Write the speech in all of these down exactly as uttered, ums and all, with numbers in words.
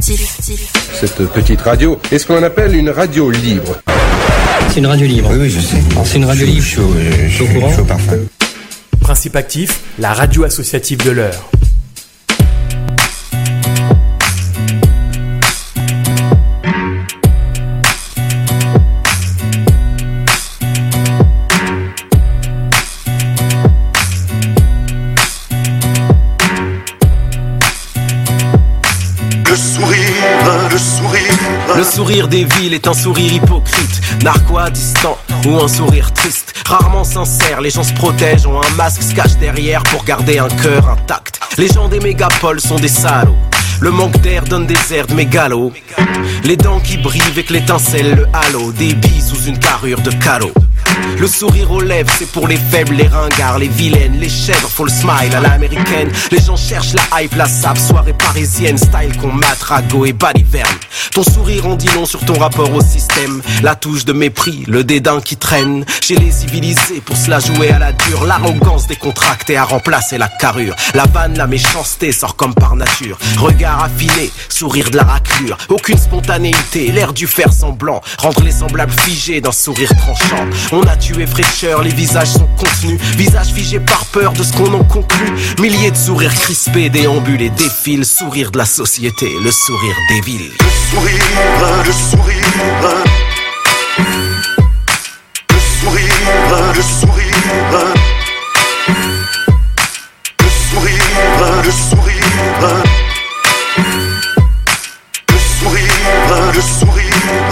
Cette petite radio est ce qu'on appelle une radio libre. C'est une radio libre. Oui, oui, je sais. C'est une radio je, libre. Je suis au, je, je, au courant. je suis au parfum. Principe actif, la radio associative de l'heure. Le sourire, le sourire. Le sourire des villes est un sourire hypocrite, narquois, distant ou un sourire triste. Rarement sincère, les gens se protègent, ont un masque, se cachent derrière pour garder un cœur intact. Les gens des mégapoles sont des salauds. Le manque d'air donne des airs de mégalos. Les dents qui brillent avec l'étincelle, le halo. Des billes sous une carrure de calot. Le sourire aux lèvres, c'est pour les faibles, les ringards, les vilaines, les chèvres, faut le smile à l'américaine. Les gens cherchent la hype, la sable, soirée parisienne, style qu'on mate, ragot et baliverne. Ton sourire en dit long sur ton rapport au système. La touche de mépris, le dédain qui traîne. Chez les civilisés, pour se la jouer à la dure. L'arrogance décontractée a remplacé la carrure. La vanne, la méchanceté sort comme par nature. Regard affiné, sourire de la raclure. Aucune spontanéité, l'air du faire semblant. Rendre les semblables figés d'un sourire tranchant. On a tué fraîcheur, les visages sont contenus. Visages figés par peur de ce qu'on en conclut. Milliers de sourires crispés déambulent et défilent. Sourire de la société, le sourire des villes. Le sourire, le sourire. Le sourire, le sourire. Le sourire, le sourire. Le sourire, le sourire.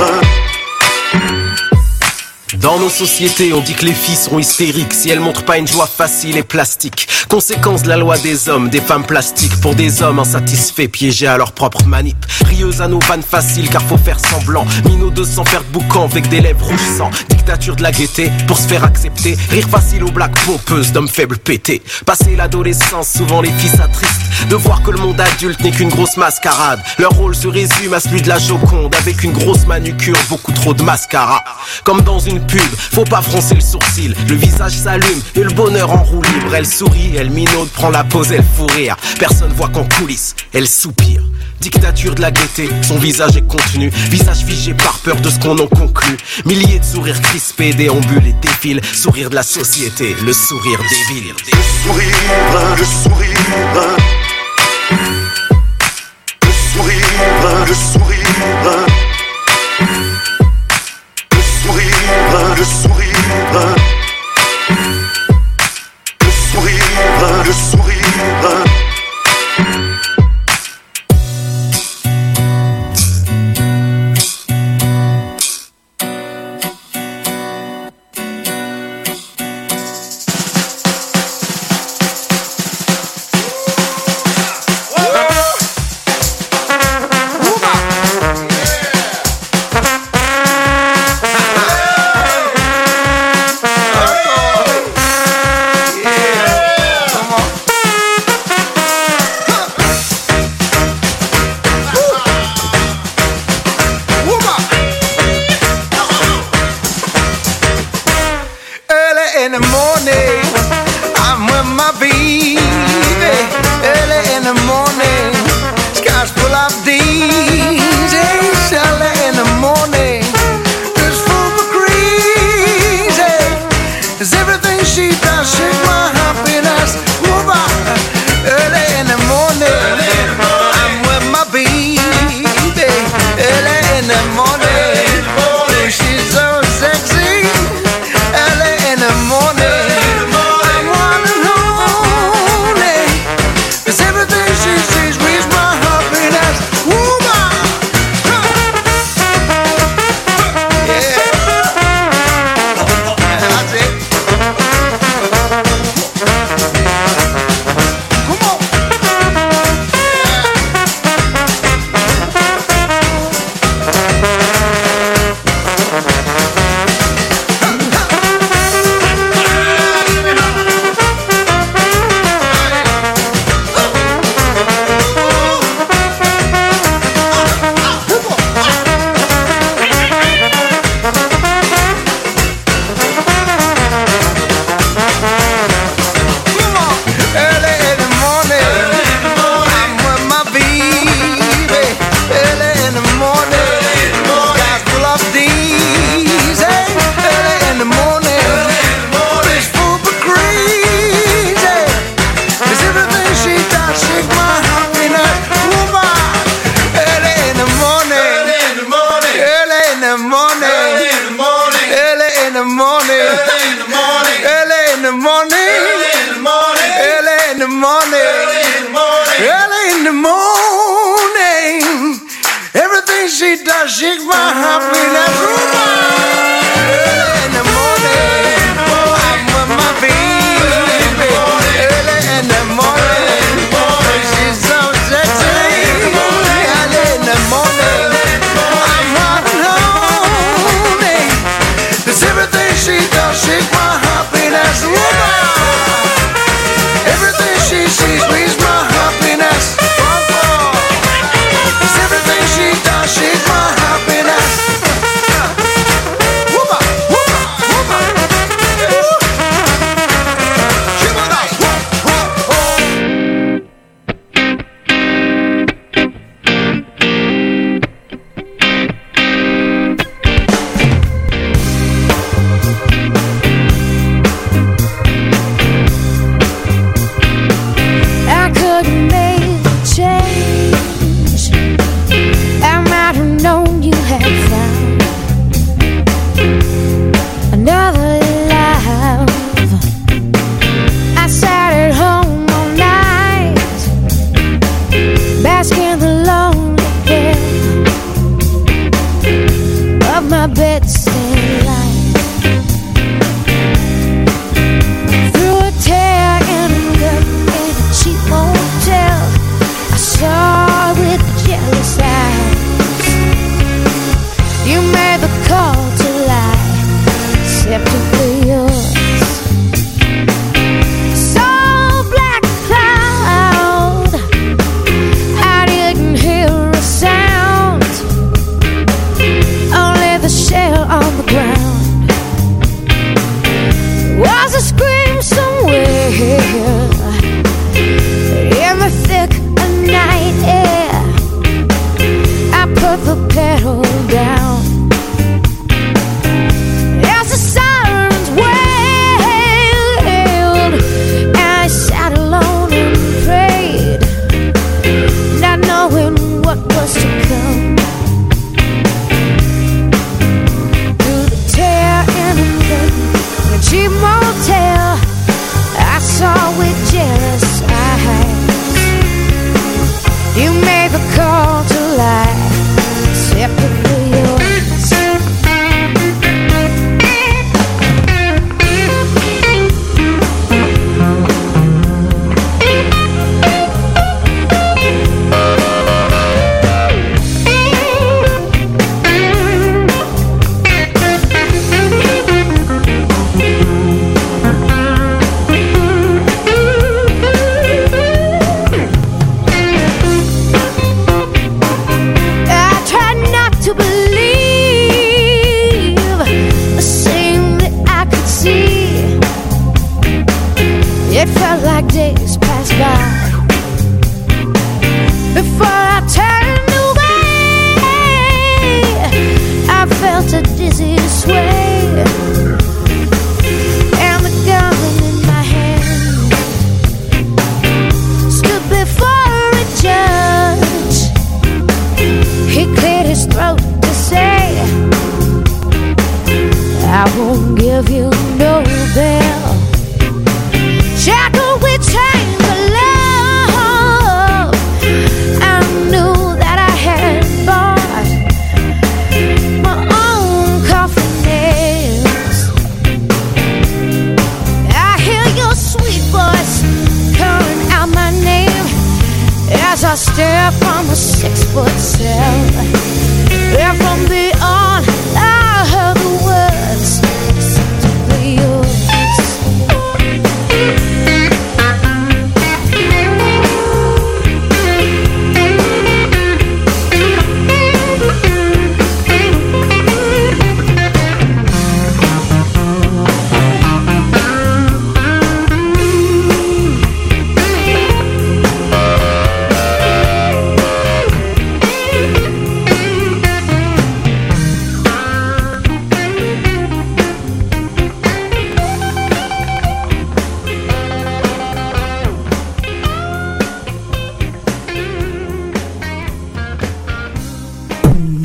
Dans nos sociétés, on dit que les filles seront hystériques si elles montrent pas une joie facile et plastique. Conséquence de la loi des hommes, des femmes plastiques. Pour des hommes insatisfaits, piégés à leur propre manip. Rieuse à nos vannes faciles car faut faire semblant. Minaudeux sans faire de boucan avec des lèvres rouges sang. Dictature de la gaieté pour se faire accepter. Rire facile aux blagues pompeuses d'hommes faibles pétés. Passer l'adolescence, souvent les filles s'attristent de voir que le monde adulte n'est qu'une grosse mascarade. Leur rôle se résume à celui de la Joconde avec une grosse manucure, beaucoup trop de mascara. Comme dans une pub, faut pas froncer le sourcil. Le visage s'allume et le bonheur en roue libre. Elle sourit, elle minaude, prend la pose, elle fout rire. Personne voit qu'en coulisses, elle soupire. Dictature de la gaieté, son visage est contenu. Visage figé par peur de ce qu'on en conclut. Milliers de sourires crispés déambulent et défilent. Sourire de la société, le sourire des villes. Le sourire, le sourire. Le sourire, le sourire. Le sourire, le sourire. Le sourire, le sourire. Early in the morning, I wanna know morning, early in the morning, early in the morning, early in the morning. Everything she does, shakes my happiness. Early in the morning, I'm with my baby. Early in the morning, she's so sexy. Early in the morning, I'm hot and lonely. Cause everything she does, shakes my happiness. Everything she sees, squeeze my happiness. Cause everything she does, shakes my happiness. Whoop-a, whoop-a, whoop-a. Shimona, I couldn't make a change. I might have known you had found another love. I sat at home all night, basking in the lonely air of my bedstead light. Through a tear in the in a cheap motel, I saw with jealous eyes. You made the call to lie, acceptably yours. So black cloud, I didn't hear a sound, only the shell on the ground. Was a scream somewhere in the thick of night air. I put the pedal down as the sirens wailed, and I sat alone and prayed, not knowing what was to come. Through the tear in the cheap motel, I saw with jealous eyes. You made the call to lie, acceptably yours. I tried not to believe the same that I could see. It felt like days passed by before I turned away. I felt a dizzy sway, and the gun in my hand stood before a judge. He cleared his throat to say, I won't give you no bail. Shackled with chains of love, I knew that I had bought my own coffin nails. I hear your sweet voice calling out my name as I stare from a six-foot cell. And from beyond, I heard the words, acceptably yours.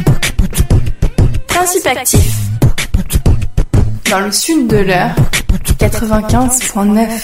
Principe actif. Dans le sud de l'heure, quatre-vingt-quinze point neuf.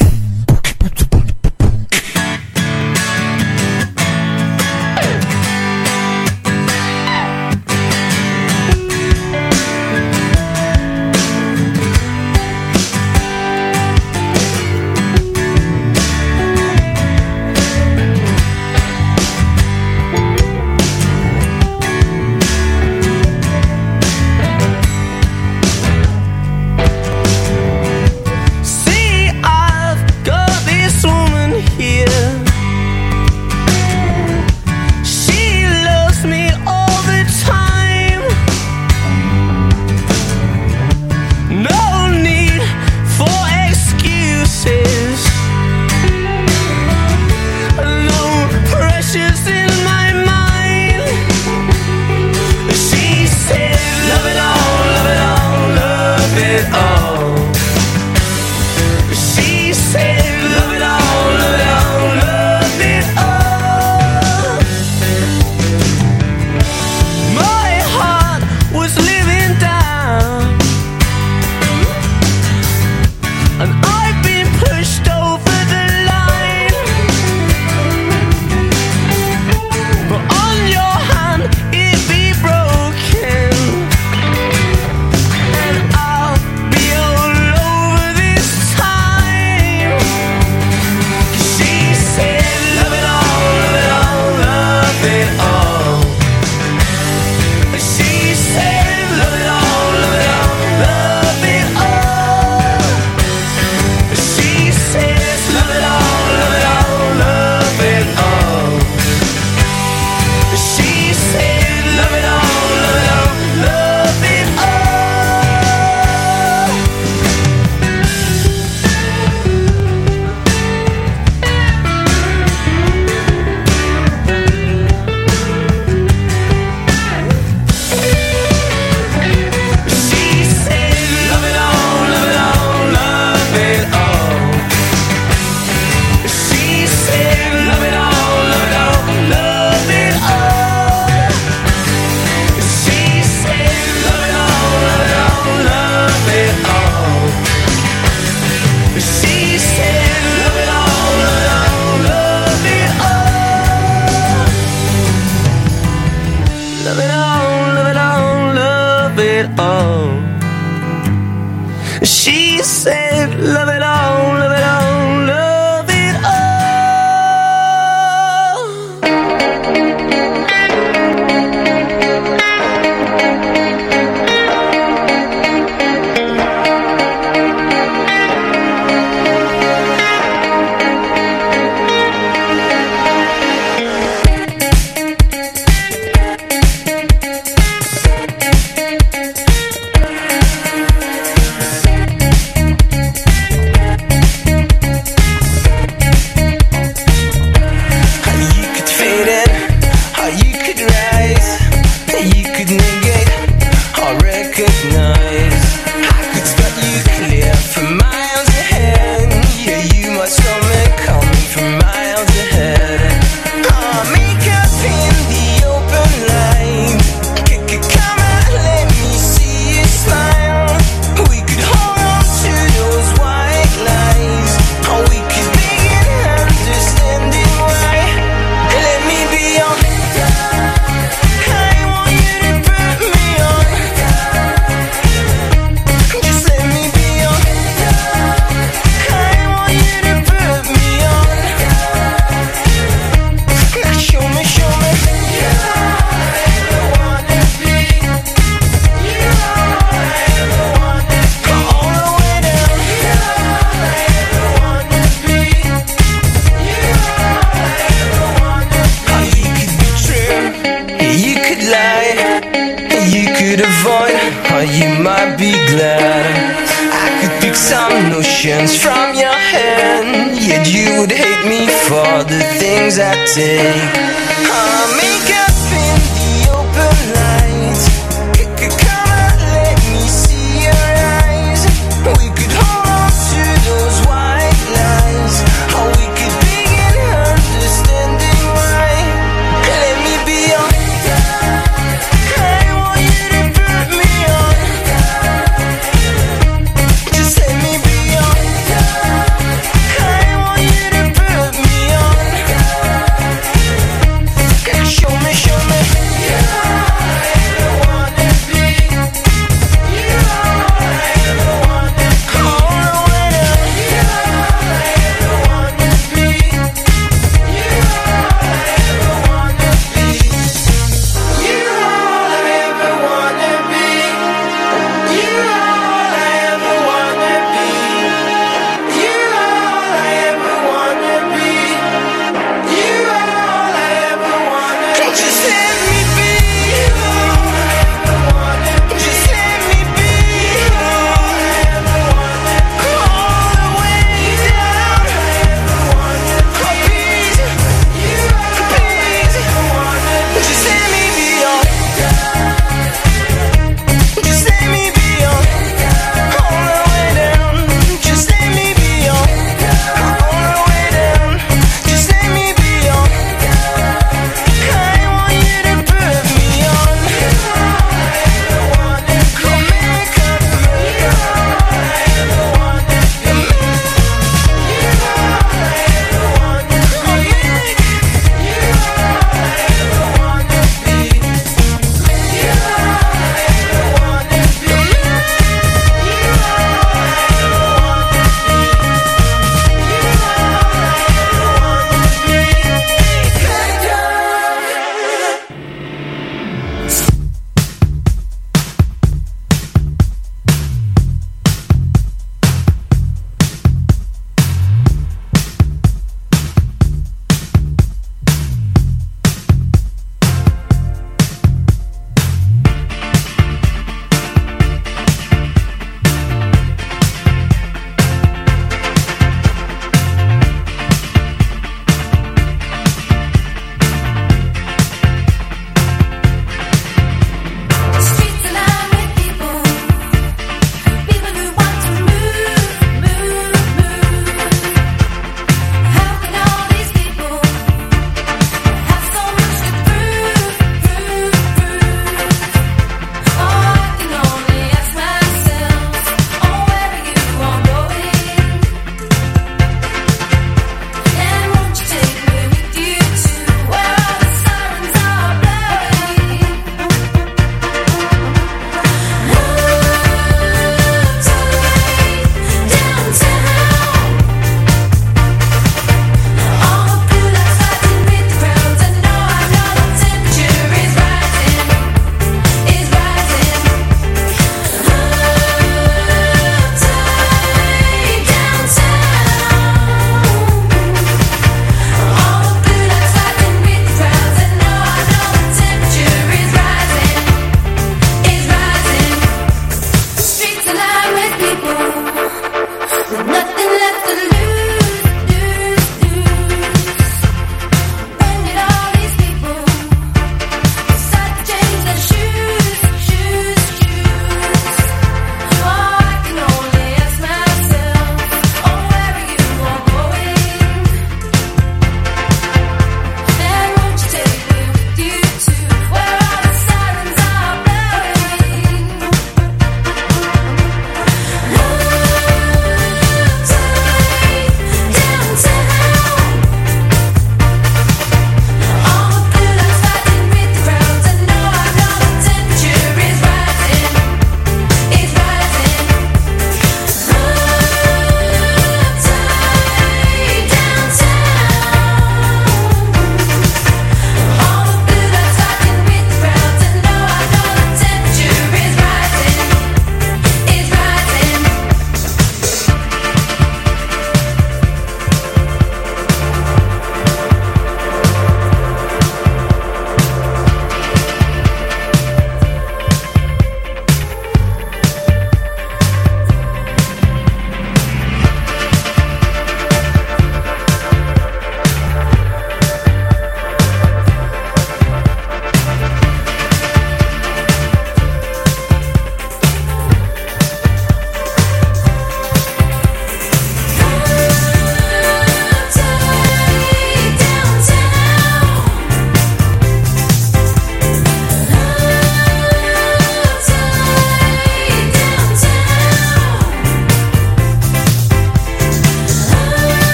Just let me be your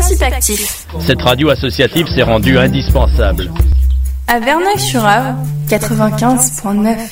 Principe Actif. Cette radio associative s'est rendue indispensable. À Verneuil-sur-Avre, quatre-vingt-quinze virgule neuf.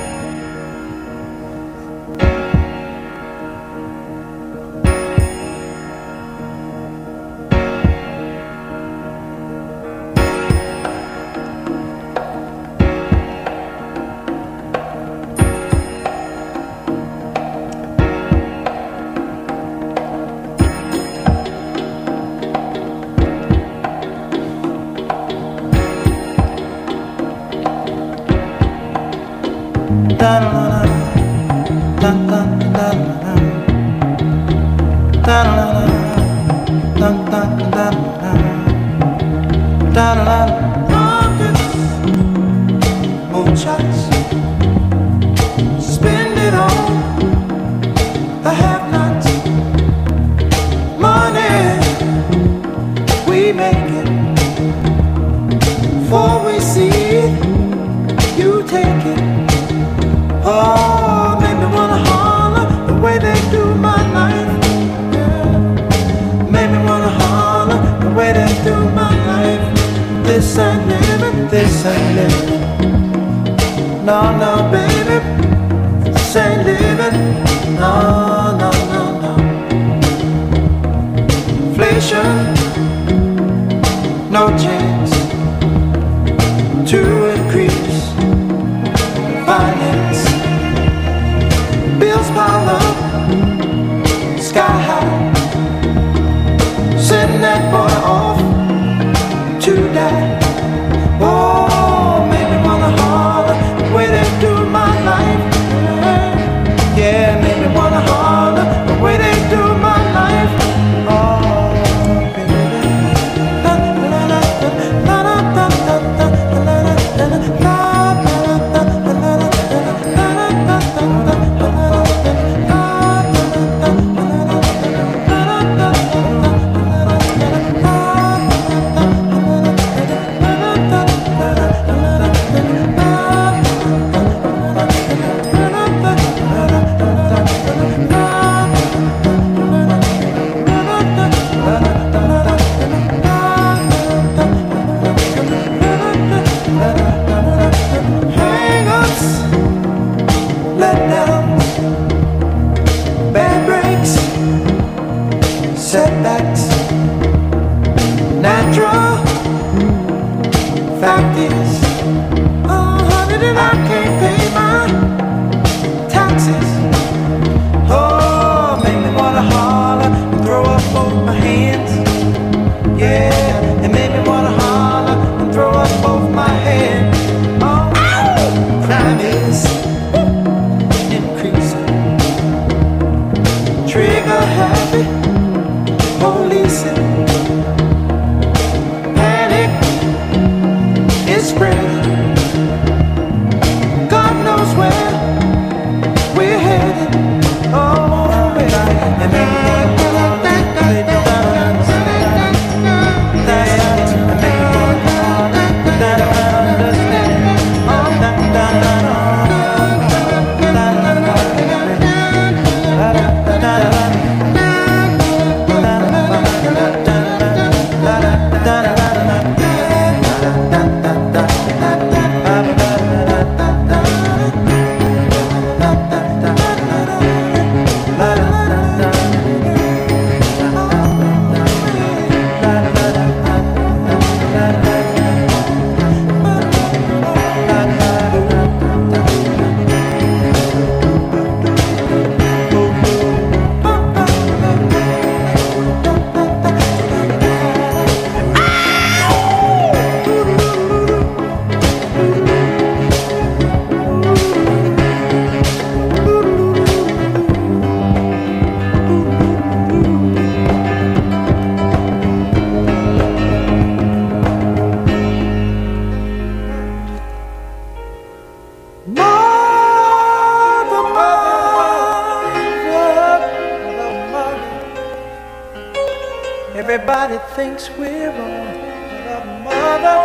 Everybody thinks we're wrong, but mother,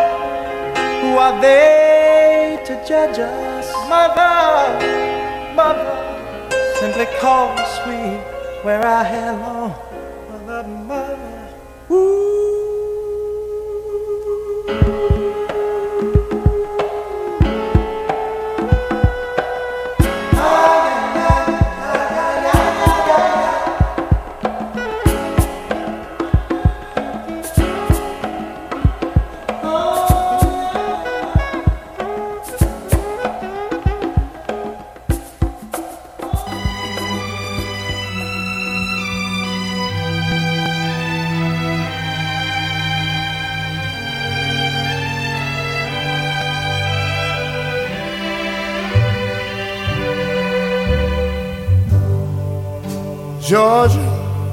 who are they to judge us? Mother, mother, simply call me sweet where I belong. Mother, mother, Georgia,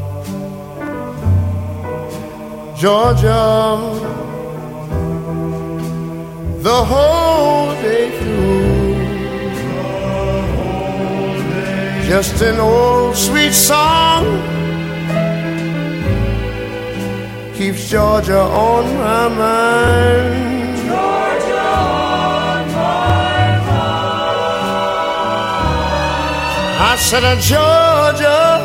Georgia, the whole day through, just an old sweet song keeps Georgia on my mind. Georgia on my mind. I said, Georgia,